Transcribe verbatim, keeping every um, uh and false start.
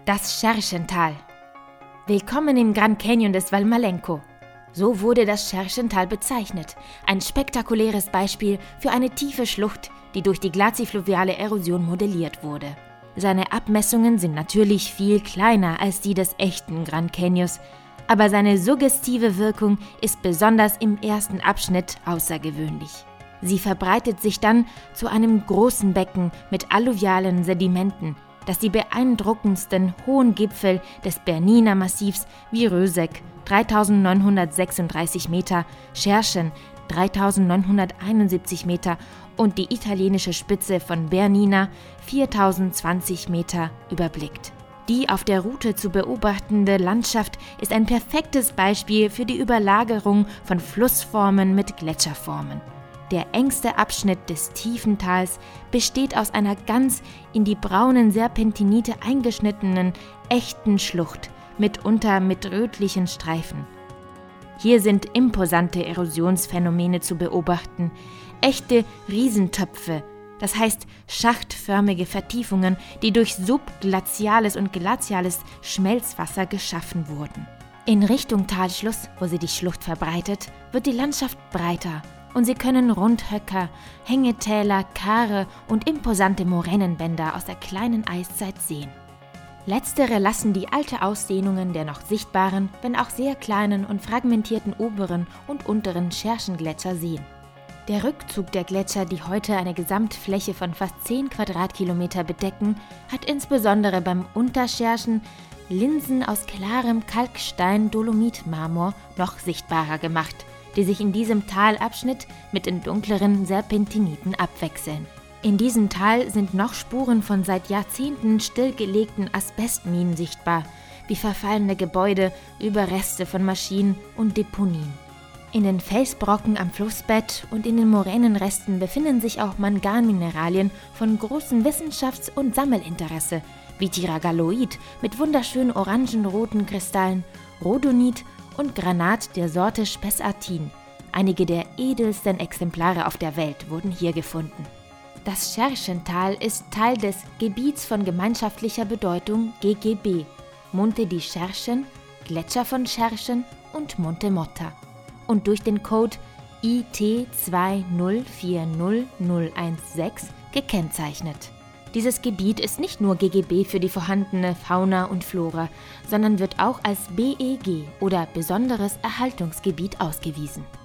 Das Scherschental. Willkommen im Grand Canyon des Valmalenco. So wurde das Scherschental bezeichnet. Ein spektakuläres Beispiel für eine tiefe Schlucht, die durch die glazifluviale Erosion modelliert wurde. Seine Abmessungen sind natürlich viel kleiner als die des echten Grand Canyons, aber seine suggestive Wirkung ist besonders im ersten Abschnitt außergewöhnlich. Sie verbreitet sich dann zu einem großen Becken mit alluvialen Sedimenten, das die beeindruckendsten hohen Gipfel des Bernina Massivs wie Rösek dreitausendneunhundertsechsunddreißig Meter, Scherchen dreitausendneunhunderteinundsiebzig Meter und die italienische Spitze von Bernina viertausendzwanzig Meter überblickt. Die auf der Route zu beobachtende Landschaft ist ein perfektes Beispiel für die Überlagerung von Flussformen mit Gletscherformen. Der engste Abschnitt des tiefen Tals besteht aus einer ganz in die braunen Serpentinite eingeschnittenen, echten Schlucht, mitunter mit rötlichen Streifen. Hier sind imposante Erosionsphänomene zu beobachten, echte Riesentöpfe, das heißt schachtförmige Vertiefungen, die durch subglaziales und glaziales Schmelzwasser geschaffen wurden. In Richtung Talschluss, wo sie die Schlucht verbreitet, wird die Landschaft breiter und Sie können Rundhöcker, Hängetäler, Kare und imposante Moränenbänder aus der kleinen Eiszeit sehen. Letztere lassen die alte Ausdehnungen der noch sichtbaren, wenn auch sehr kleinen und fragmentierten oberen und unteren Scherchengletscher sehen. Der Rückzug der Gletscher, die heute eine Gesamtfläche von fast zehn Quadratkilometer bedecken, hat insbesondere beim Unterscherchen Linsen aus klarem Kalkstein-Dolomit-Marmor noch sichtbarer gemacht, die sich in diesem Talabschnitt mit den dunkleren Serpentiniten abwechseln. In diesem Tal sind noch Spuren von seit Jahrzehnten stillgelegten Asbestminen sichtbar, wie verfallene Gebäude, Überreste von Maschinen und Deponien. In den Felsbrocken am Flussbett und in den Moränenresten befinden sich auch Manganmineralien von großem Wissenschafts- und Sammelinteresse, wie Tiragalloid mit wunderschönen orangenroten Kristallen, Rhodonit und Granat der Sorte Spessartin. Einige der edelsten Exemplare auf der Welt wurden hier gefunden. Das Scherchental ist Teil des Gebiets von gemeinschaftlicher Bedeutung G G B, Monte di Scherchen, Gletscher von Scherchen und Monte Motta, und durch den Code I T zwei null vier null null eins sechs gekennzeichnet. Dieses Gebiet ist nicht nur G G B für die vorhandene Fauna und Flora, sondern wird auch als B E G oder Besonderes Erhaltungsgebiet ausgewiesen.